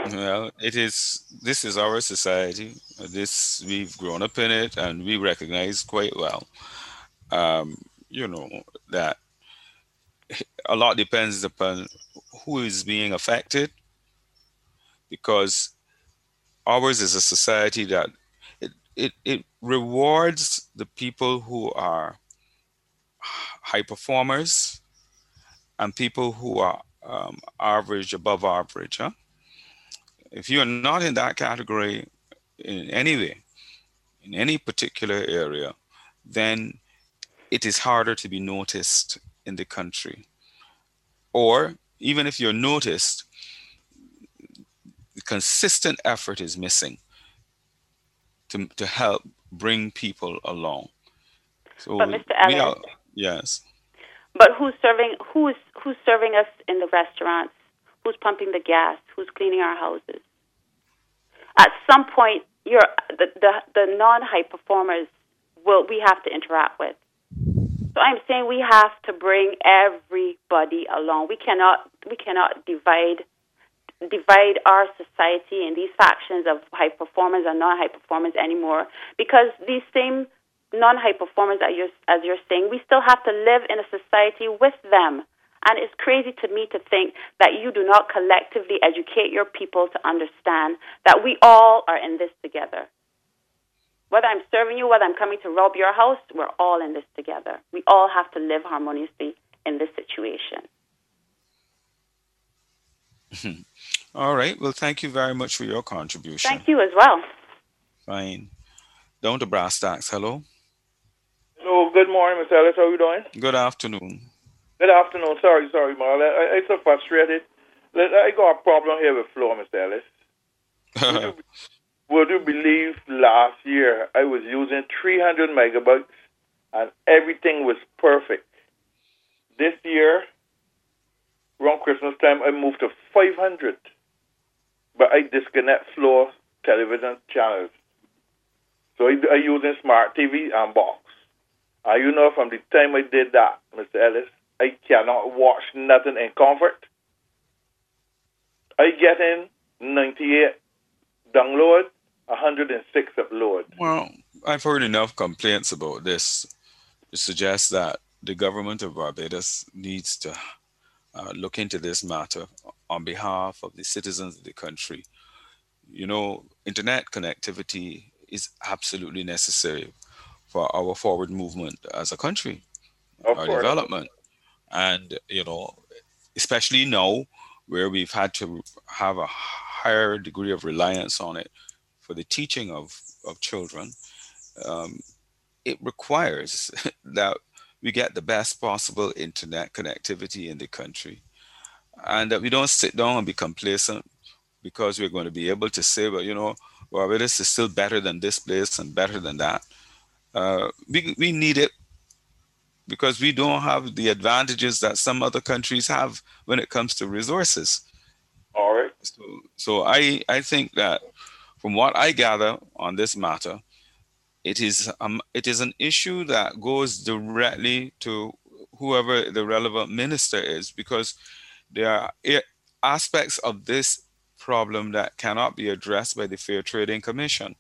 Well, it is. This is our society. This we've grown up in it, and we recognize quite well. You know that a lot depends upon who is being affected, because ours is a society that it rewards the people who are high performers and people who are average, above average. Huh? If you are not in that category in any way, in any particular area, then it is harder to be noticed in the country. Or even if you're noticed, the consistent effort is missing to help bring people along. But So Mr. we Ellis, are, yes. but who's serving us in the restaurants? Who's pumping the gas? Who's cleaning our houses? At some point, the non high performers will we have to interact with. So I'm saying we have to bring everybody along. We cannot divide our society in these factions of high performers and non high performers anymore, because these same non high performers, as you're saying, we still have to live in a society with them. And it's crazy to me to think that you do not collectively educate your people to understand that we all are in this together. Whether I'm serving you, whether I'm coming to rob your house, we're all in this together. We all have to live harmoniously in this situation. All right. Well, thank you very much for your Thank contribution. you as well. Fine. Down to brass tacks. Hello. Hello, good morning, Mr. Ellis. How are you doing? Good afternoon. Good afternoon. Sorry, Marl. I'm so frustrated. I got a problem here with flow, Mr. Ellis. Would you would you believe last year I was using 300 megabytes and everything was perfect. This year, around Christmas time, I moved to 500, but I disconnect flow television channels. So I using smart TV and box. And you know, from the time I did that, Mr. Ellis, I cannot watch nothing in comfort. I get in 98 download, 106 upload. Well, I've heard enough complaints about this to suggest that the government of Barbados needs to look into this matter on behalf of the citizens of the country. Internet connectivity is absolutely necessary for our forward movement as a country, Of our course. development. And, especially now where we've had to have a higher degree of reliance on it for the teaching of children, um, it requires that we get the best possible internet connectivity in the country, and that we don't sit down and be complacent because we're going to be able to say, well, well, this is still better than this place and better than that. We need it because we don't have the advantages that some other countries have when it comes to resources. All right. So I think that from what I gather on this matter, it is an issue that goes directly to whoever the relevant minister is, because there are aspects of this problem that cannot be addressed by the Fair Trading Commission.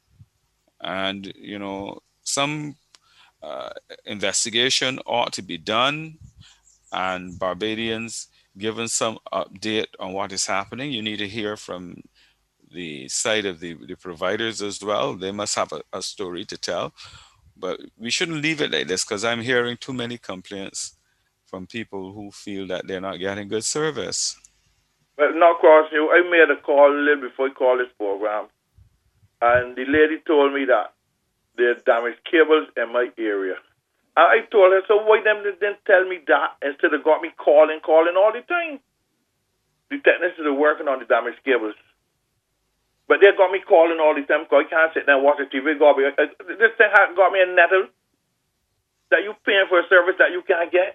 And, some uh, investigation ought to be done, and Barbadians given some update on what is happening. You need to hear from the side of the providers as well. They must have a story to tell. But we shouldn't leave it like this, because I'm hearing too many complaints from people who feel that they're not getting good service. But not cross you. I made a call a little before I called this program, and the lady told me that there's damaged cables in my area. And I told her, so why them didn't tell me that instead of got me calling all the time? The technicians are working on the damaged cables. But they got me calling all the time because I can't sit there and watch the TV. This thing got me a nettle that you paying for a service that you can't get.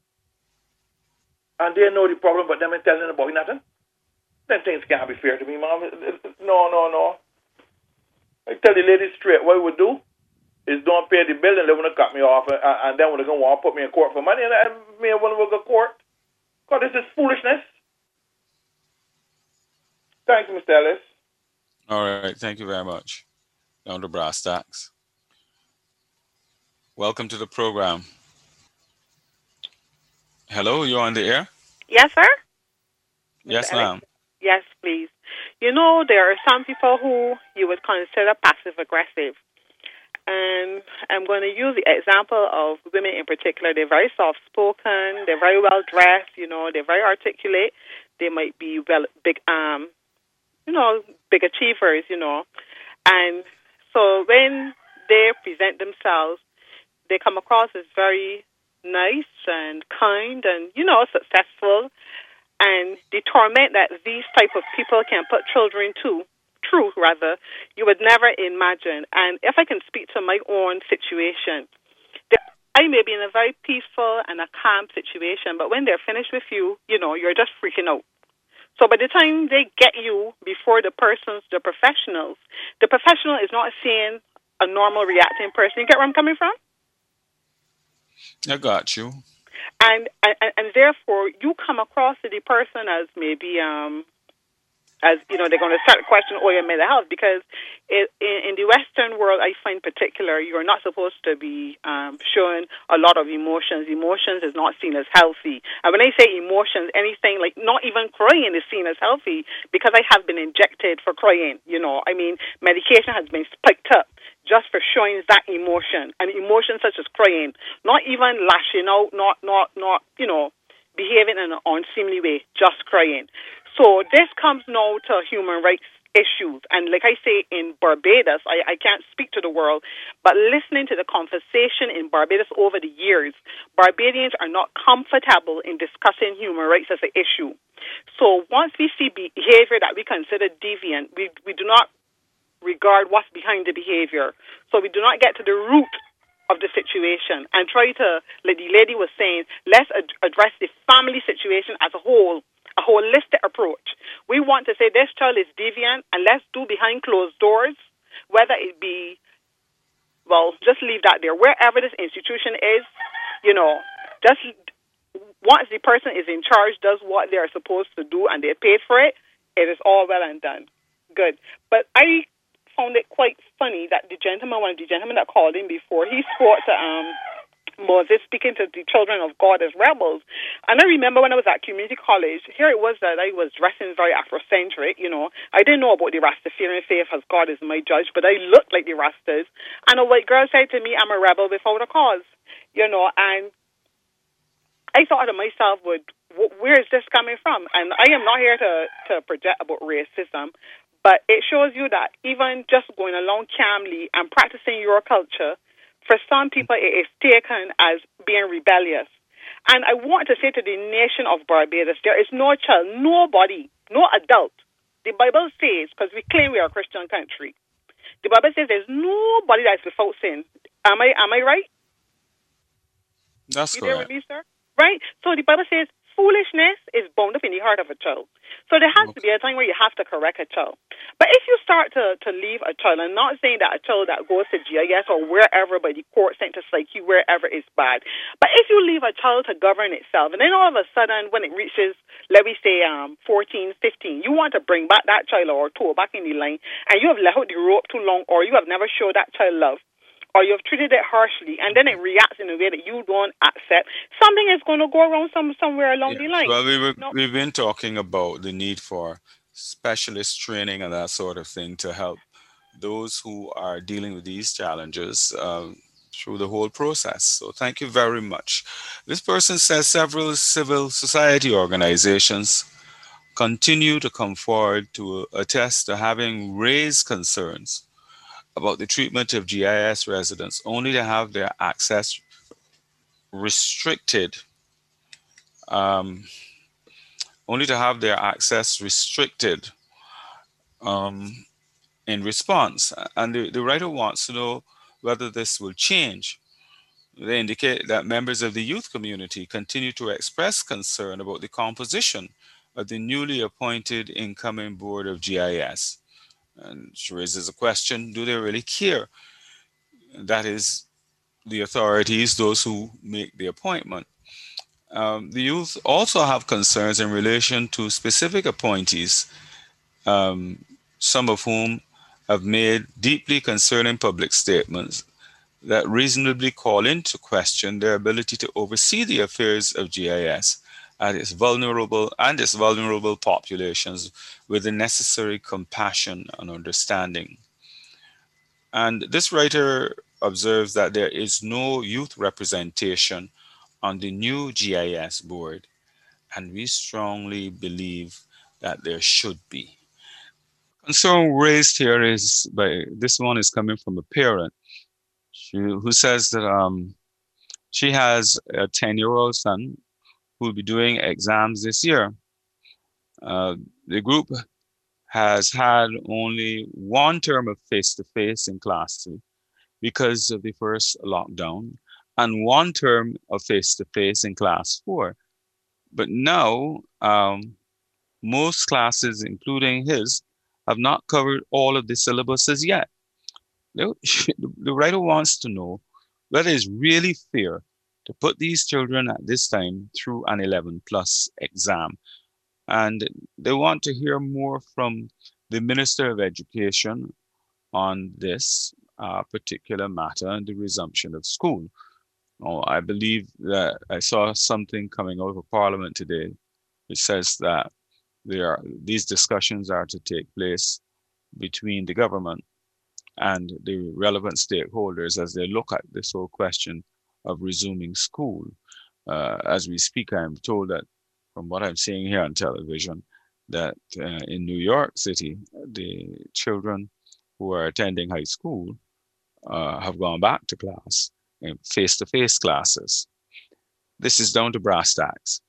And they know the problem, but them ain't telling about nothing. Them things can't be fair to me, Mom. No. I tell the lady straight, what we do is don't pay the bill and they want to cut me off, and then when they're going to want to put me in court for money, and I want to go to court. Because this is foolishness. Thanks, Mr. Ellis. All right, thank you very much. Down to brass tacks. Welcome to the program. Hello, you're on the air? Yes, sir? Mr. Yes, Ellis? ma'am. Yes, please. You know, there are some people who you would consider passive aggressive. And I'm going to use the example of women in particular. They're very soft spoken, they're very well dressed, they're very articulate. They might be big achievers. And so when they present themselves, they come across as very nice and kind and, successful. And the torment that these type of people can put children through, you would never imagine. And if I can speak to my own situation, I may be in a very peaceful and a calm situation, but when they're finished with you, you're just freaking out. So by the time they get you before the professional is not seeing a normal reacting person. You get where I'm coming from? I got you. And therefore, you come across to the person as maybe, they're going to start questioning your mental health, because in the Western world, I find particular, you're not supposed to be showing a lot of emotions. Emotions is not seen as healthy. And when I say emotions, anything like not even crying is seen as healthy, because I have been injected for crying. Medication has been spiked up just for showing that emotion, and emotions such as crying, not even lashing out, not behaving in an unseemly way, just crying. So this comes now to human rights issues. And like I say, in Barbados, I can't speak to the world, but listening to the conversation in Barbados over the years, Barbadians are not comfortable in discussing human rights as an issue. So once we see behavior that we consider deviant, we do not regard what's behind the behavior. So we do not get to the root of the situation and try to, like the lady was saying, let's address the family situation as a whole, a holistic approach. We want to say this child is deviant, and let's do behind closed doors, whether it be, just leave that there. Wherever this institution is, just once the person is in charge, does what they are supposed to do, and they're paid for it, it is all well and done. Good. But I found it quite funny that one of the gentlemen that called in before, he spoke to Moses, speaking to the children of God as rebels. And I remember when I was at community college, here it was that I was dressing very Afrocentric, I didn't know about the Rastafarian faith as God is my judge, but I looked like the Rastas. And a white girl said to me, I'm a rebel without a cause, and I thought to myself, where is this coming from? And I am not here to project about racism, but it shows you that even just going along calmly and practicing your culture, for some people it is taken as being rebellious. And I want to say to the nation of Barbados, there is no child, nobody, no adult. The Bible says, because we claim we are a Christian country, the Bible says there's nobody that is without sin. Am I right? That's you correct. there with me, sir? Right? So the Bible says foolishness is bound up in the heart of a child. So there has to be a time where you have to correct a child. But if you start to leave a child, I'm not saying that a child that goes to GIS or wherever by the court sent to psyche, wherever is bad. But if you leave a child to govern itself, and then all of a sudden when it reaches, let me say, 14, 15, you want to bring back that child or toe back in the line, and you have let out the rope too long, or you have never showed that child love, or you've treated it harshly, and then it reacts in a way that you don't accept, something is going to go wrong somewhere along the line. Well, we've been talking about the need for specialist training and that sort of thing to help those who are dealing with these challenges through the whole process. So thank you very much. This person says several civil society organizations continue to come forward to attest to having raised concerns about the treatment of GIS residents, only to have their access restricted, um, in response. And the writer wants to know whether this will change. They indicate that members of the youth community continue to express concern about the composition of the newly appointed incoming board of GIS. And she raises a question, do they really care? That is, the authorities, those who make the appointment. The youth also have concerns in relation to specific appointees some of whom have made deeply concerning public statements that reasonably call into question their ability to oversee the affairs of GIS and its vulnerable populations with the necessary compassion and understanding. And this writer observes that there is no youth representation on the new GIS board, and we strongly believe that there should be. Concern raised here is by this one is coming from a parent who says that she has a 10-year-old son who will be doing exams this year. The group has had only one term of face-to-face in class 2 because of the first lockdown, and one term of face-to-face in class 4. But now, most classes, including his, have not covered all of the syllabuses yet. The writer wants to know whether it's really fair to put these children at this time through an 11 plus exam. And they want to hear more from the Minister of Education on this particular matter and the resumption of school. Oh, I believe that I saw something coming out of Parliament today. It says that these discussions are to take place between the government and the relevant stakeholders as they look at this whole question of resuming school. As we speak, I'm told that from what I'm seeing here on television, that in New York City, the children who are attending high school have gone back to class in face-to-face classes. This is down to brass tacks.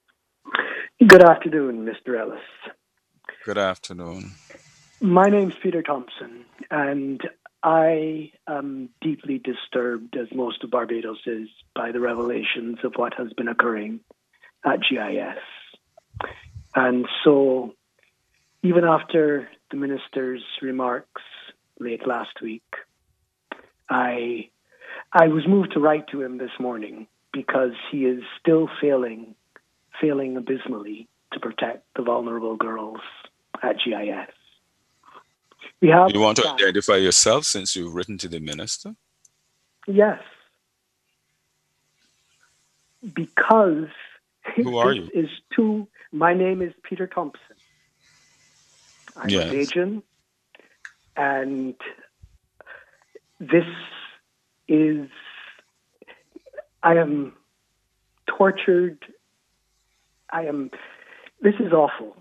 Good afternoon, Mr. Ellis. Good afternoon. My name's Peter Thompson, and I am deeply disturbed, as most of Barbados is, by the revelations of what has been occurring at GIS. And so, even after the minister's remarks late last week, I was moved to write to him this morning because he is still failing abysmally to protect the vulnerable girls at GIS. You want to identify yourself since you've written to the minister? Yes. Because who are you? My name is Peter Thompson. I'm a Bajan, and I am tortured. This is awful.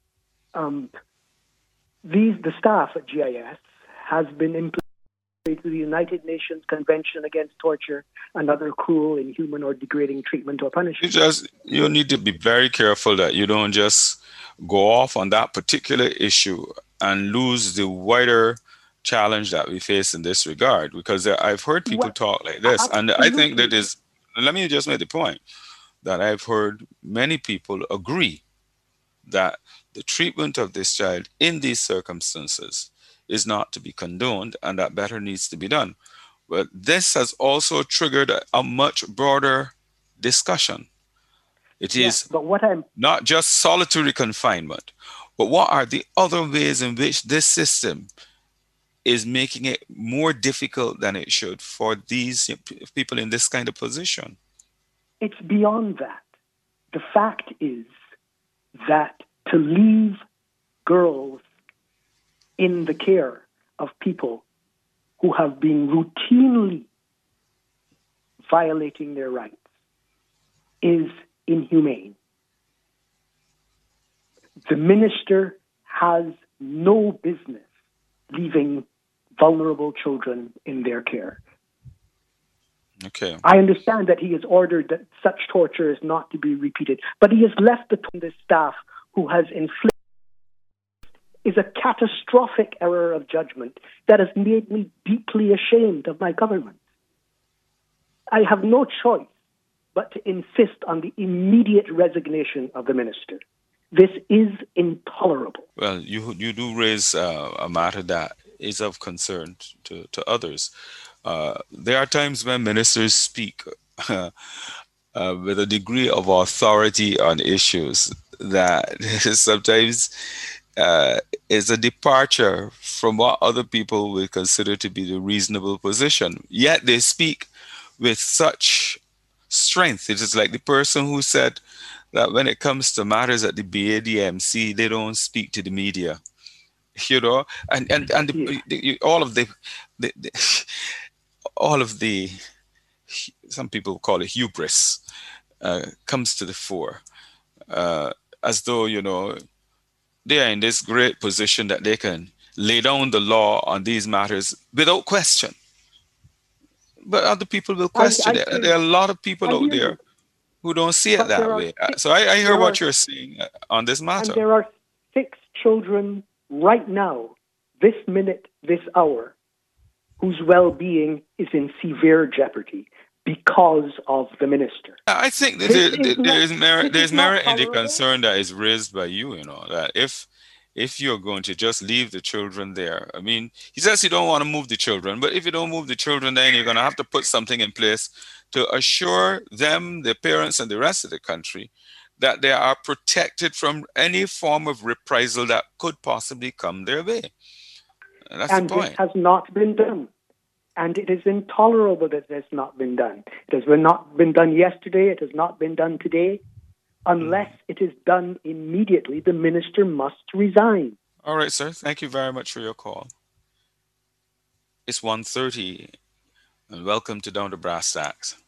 The staff at GIS has been implemented to the United Nations Convention Against Torture and other cruel, inhuman, or degrading treatment or punishment. You need to be very careful that you don't just go off on that particular issue and lose the wider challenge that we face in this regard. Because I've heard people talk like this, absolutely. And I think that is. Let me just make the point that I've heard many people agree that the treatment of this child in these circumstances is not to be condoned and that better needs to be done. But this has also triggered a much broader discussion. It is not just solitary confinement, but what are the other ways in which this system is making it more difficult than it should for these people in this kind of position? It's beyond that. The fact is that to leave girls in the care of people who have been routinely violating their rights is inhumane. The minister has no business leaving vulnerable children in their care. Okay. I understand that he has ordered that such torture is not to be repeated, but he has left the staff who has inflicted is a catastrophic error of judgment that has made me deeply ashamed of my government. I have no choice but to insist on the immediate resignation of the minister. This is intolerable. Well, you do raise a matter that is of concern to others. There are times when ministers speak with a degree of authority on issues that sometimes uh, is a departure from what other people would consider to be the reasonable position. Yet they speak with such strength. It is like the person who said that when it comes to matters at the BADMC, they don't speak to the media. You know, and Yeah. all of the all of the some people call it hubris comes to the fore, uh, as though they are in this great position that they can lay down the law on these matters without question. But other people will question I it. hear There are you. a lot of people I out hear there you. who don't see it But that there are way. six. So I hear There what are you're saying on this and matter. there are 6 children right now, this minute, this hour, whose well-being is in severe jeopardy because of the minister. I think that This is not. This is there's not merit in the tolerable. concern that is raised by you. That if you're going to just leave the children there, I mean, he says you don't want to move the children, but if you don't move the children, then you're going to have to put something in place to assure them, their parents, and the rest of the country that they are protected from any form of reprisal that could possibly come their way. And that's the And this point. has not been done. And it is intolerable that it has not been done. It has not been done yesterday. It has not been done today. Unless it is done immediately, the minister must resign. All right, sir. Thank you very much for your call. It's 1:30, and welcome to Down to Brass Tacks.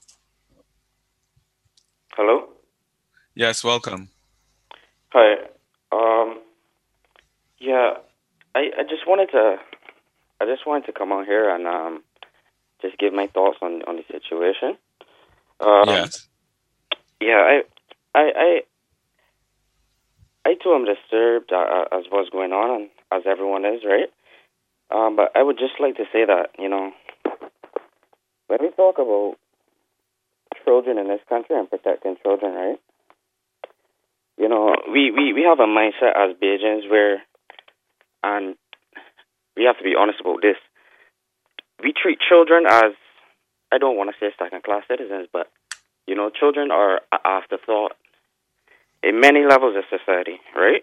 Hello. Yes, welcome. Hi. Um. Yeah. I just wanted to come on here and just give my thoughts on the situation. Um. Yes. Yeah. I too am disturbed as what's going on, and as everyone is, right? But I would just like to say that when we talk about children in this country and protecting children, right? We have a mindset as Bajans where, and we have to be honest about this, we treat children as, I don't want to say second-class citizens, but, children are an afterthought in many levels of society, right?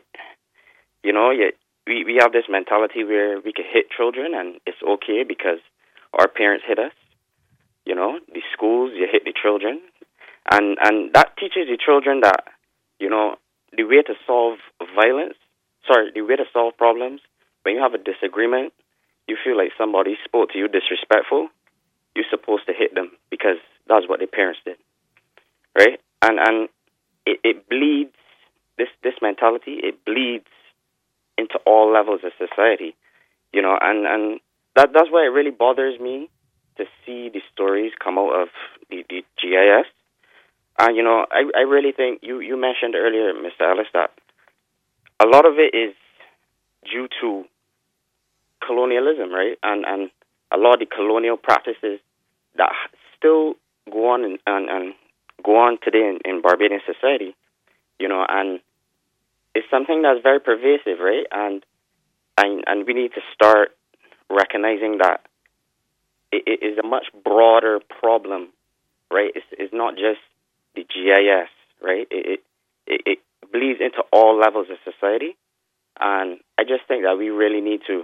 We have this mentality where we can hit children and it's okay because our parents hit us. The schools, you hit the children. And that teaches the children that, the way to solve the way to solve problems, when you have a disagreement, you feel like somebody spoke to you disrespectful, you're supposed to hit them because that's what their parents did, right? And it bleeds, this mentality, it bleeds into all levels of society, and that's why it really bothers me to see the stories come out of the GIS. And, I really think you mentioned earlier, Mr. Ellis, that a lot of it is due to colonialism, right? And a lot of the colonial practices that still go on and go on today in Barbadian society, and it's something that's very pervasive, right? And we need to start recognizing that it is a much broader problem, right? It's not just the GIS, right? It bleeds into all levels of society, and I just think that we really need to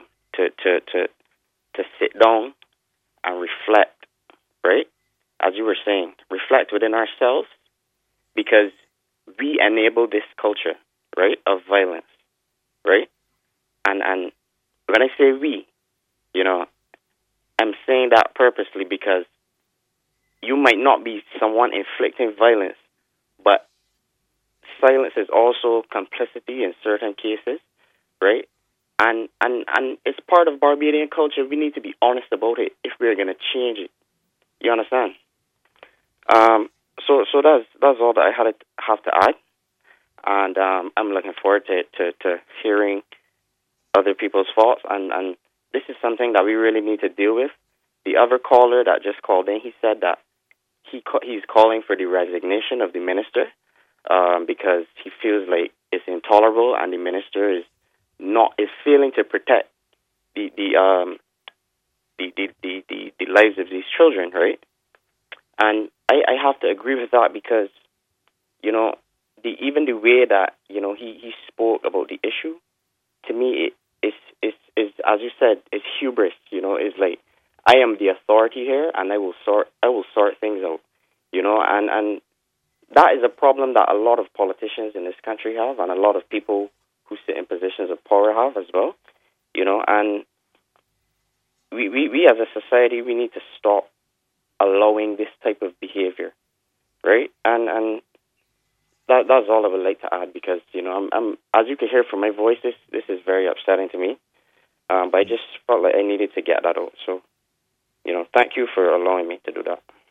sit down and reflect, right? As you were saying, reflect within ourselves, because we enable this culture, right, of violence, right? And when I say we, I'm saying that purposely because you might not be someone inflicting violence, but silence is also complicity in certain cases, right? And it's part of Barbadian culture. We need to be honest about it if we're going to change it. You understand? So that's all that I have to add, and I'm looking forward to hearing other people's thoughts. And this is something that we really need to deal with. The other caller that just called in, he said that he's calling for the resignation of the minister because he feels like it's intolerable and the minister is failing to protect the lives of these children, right? And I have to agree with that because even the way that he spoke about the issue, to me, is as you said, it's hubris. It's like I am the authority here, and I will sort things out. And that is a problem that a lot of politicians in this country have, and a lot of people who sit in positions of power have as well. And we as a society, we need to stop allowing this type of behavior, right? And that's all I would like to add, because I'm as you can hear from my voice, this is very upsetting to me. But I just felt like I needed to get that out. So, thank you for allowing me to do that.